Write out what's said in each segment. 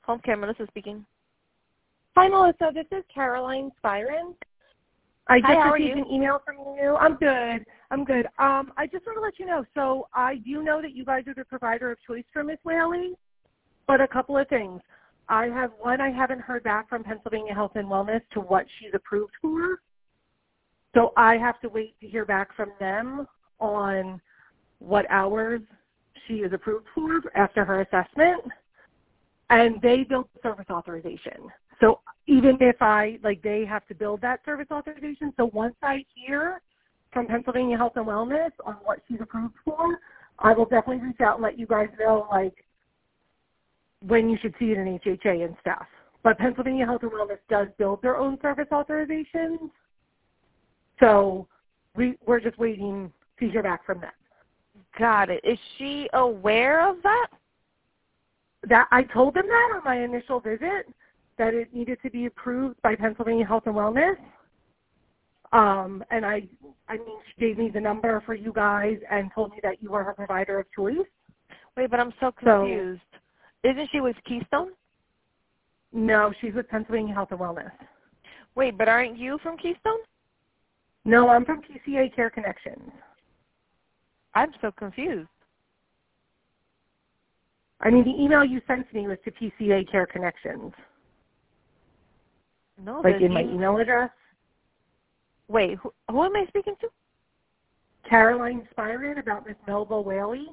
Home care, Melissa speaking. Hi, Melissa. This is Caroline Spiron. I just received an email from you. I'm good. I just want to let you know, so I do know that you guys are the provider of choice for Miss Whaley, but a couple of things. I haven't heard back from Pennsylvania Health and Wellness to what she's approved for. So I have to wait to hear back from them on what hours she is approved for after her assessment. And they built the service authorization. So even if they have to build that service authorization. So once I hear from Pennsylvania Health and Wellness on what she's approved for, I will definitely reach out and let you guys know, when you should see it in HHA and stuff. But Pennsylvania Health and Wellness does build their own service authorizations. So we're just waiting to hear back from them. Got it. Is she aware of that? That I told them that on my initial visit, that it needed to be approved by Pennsylvania Health and Wellness. And she gave me the number for you guys and told me that you are her provider of choice. Wait, but I'm so confused. Isn't she with Keystone? No, she's with Pennsylvania Health and Wellness. Wait, but aren't you from Keystone? No, I'm from PCA Care Connections. I'm so confused. The email you sent to me was to PCA Care Connections. No, in my email address. Wait, who am I speaking to? Caroline Spiron, about Miss Melba Whaley.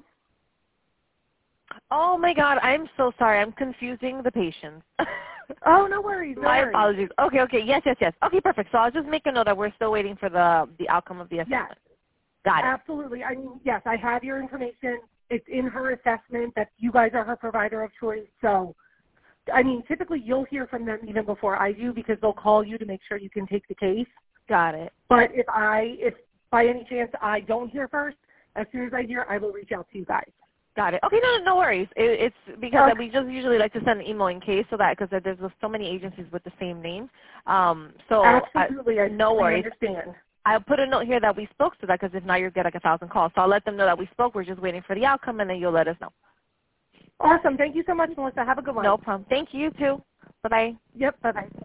Oh my God, I'm so sorry. I'm confusing the patients. Oh, no worries. My apologies. Okay. Yes. Okay, perfect. So I'll just make a note that we're still waiting for the outcome of the assessment. Yes. Got it. Absolutely. Yes, I have your information. It's in her assessment that you guys are her provider of choice. So, typically you'll hear from them even before I do because they'll call you to make sure you can take the case. Got it. But if by any chance I don't hear first, as soon as I hear, I will reach out to you guys. Got it. Okay, no worries. It's because we just usually like to send an email in case because there's so many agencies with the same name. Absolutely. No worries. Understand. I'll put a note here that we spoke to that because if not, you'll get 1,000 calls. So I'll let them know that we spoke. We're just waiting for the outcome, and then you'll let us know. Awesome. Thank you so much, Melissa. Have a good one. No problem. Thank you, too. Bye-bye. Yep, bye-bye.